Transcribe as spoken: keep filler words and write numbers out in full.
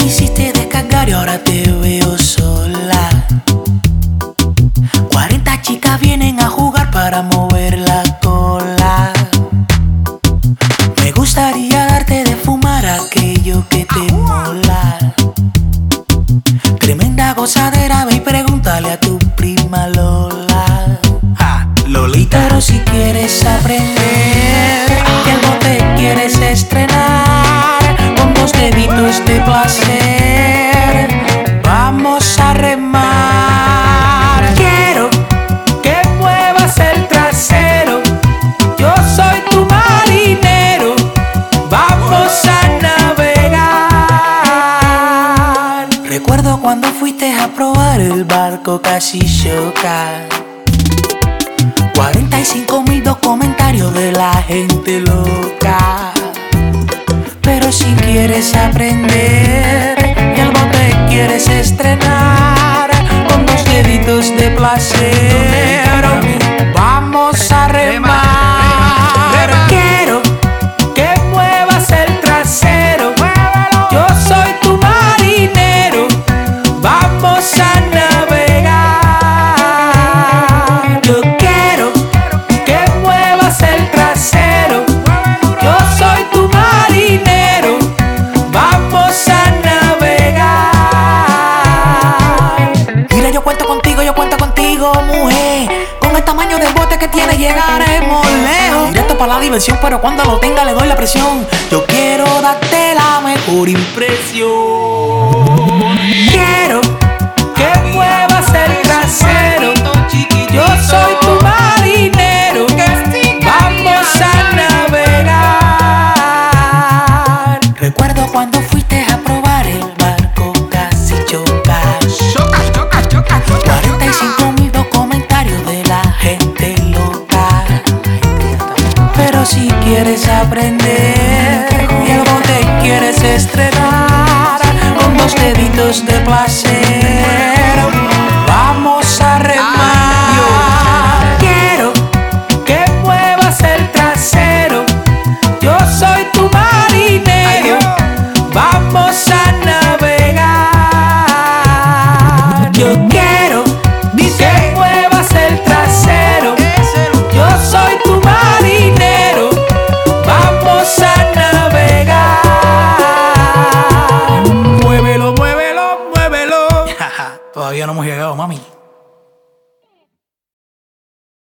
quisiste descargar y ahora te veo sola. Cuarenta chicas vienen a jugar para mover la cola. Me gustaría darte de fumar aquello que te mola. Tremenda gozadera, ve y pregúntale a tu prima Lola. Ah, Lolita. Pero si quieres aprender que algo te quieres estrenar con dos deditos de placer, vamos a remar. Quiero que muevas el trasero, yo soy tu marinero, vamos a navegar. Recuerdo cuando fuiste a probar el barco, casi choca. Cuarenta y cinco mil dos comentarios de la gente loca. Pero si quieres aprender y algo te quieres estrenar con dos deditos de placer, vamos a remar. Quiero que muevas el trasero, yo soy tu marinero, vamos a navegar. Yo quiero que muevas el trasero, yo soy tu marinero, vamos a navegar. Mira, yo cuento contigo, yo cuento contigo, mujer. Con el tamaño del bote que tienes llegaremos lejos. Directo para la diversión, pero cuando lo tenga le doy la presión. Yo quiero darte la mejor impresión. Quiero que muevas el trasero, yo soy tu marinero, vamos a navegar. Recuerdo cuando fuiste a probar el barco, casi chocas. Cuarenta y cinco mil dos comentarios de la gente loca. Pero si quieres aprender y algo te quieres estrenar con dos deditos de placer,